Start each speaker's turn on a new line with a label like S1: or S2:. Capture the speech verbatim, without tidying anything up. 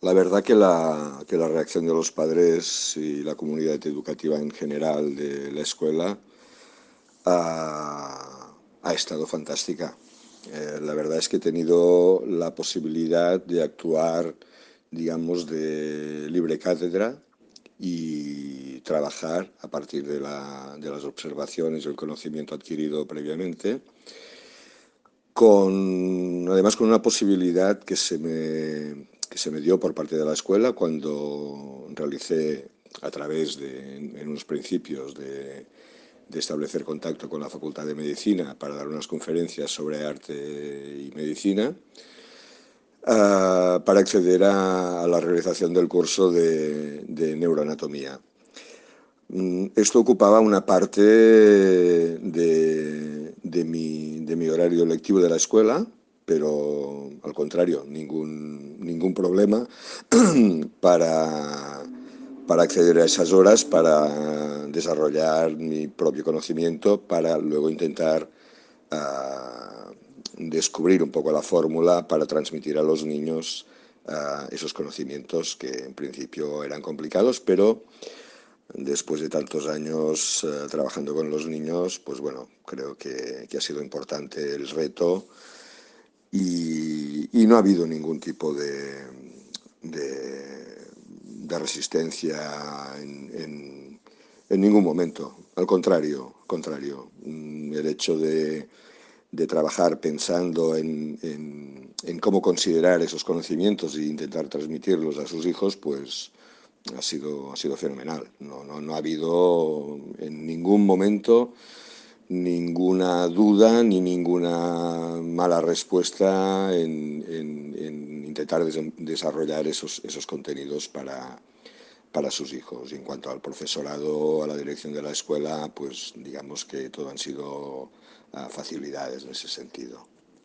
S1: La verdad que la, que la reacción de los padres y la comunidad educativa en general de la escuela ha, ha estado fantástica. Eh, la verdad es que he tenido la posibilidad de actuar, digamos, de libre cátedra y trabajar a partir de, la, de las observaciones y el conocimiento adquirido previamente, con, además con una posibilidad que se me, que se me dio por parte de la escuela cuando realicé a través de, en, en unos principios de, de establecer contacto con la Facultad de Medicina para dar unas conferencias sobre arte y medicina, uh, para acceder a, a la realización del curso de, de neuroanatomía. Esto ocupaba una parte de, de, mi, de mi horario lectivo de la escuela, pero al contrario, ningún, ningún problema para, para acceder a esas horas, para desarrollar mi propio conocimiento, para luego intentar uh, descubrir un poco la fórmula para transmitir a los niños uh, esos conocimientos que en principio eran complicados, pero después de tantos años uh, trabajando con los niños, pues bueno, creo que, que ha sido importante el reto y, y no ha habido ningún tipo de, de, de resistencia en, en, en, ningún momento. Al contrario, contrario. El hecho de, de trabajar pensando en, en, en cómo considerar esos conocimientos e intentar transmitirlos a sus hijos, pues ha sido, ha sido fenomenal. No, no, no ha habido en ningún momento ninguna duda ni ninguna mala respuesta en, en, en intentar des desarrollar esos, esos contenidos para, para sus hijos. Y en cuanto al profesorado, a la dirección de la escuela, pues digamos que todo han sido uh, facilidades en ese sentido.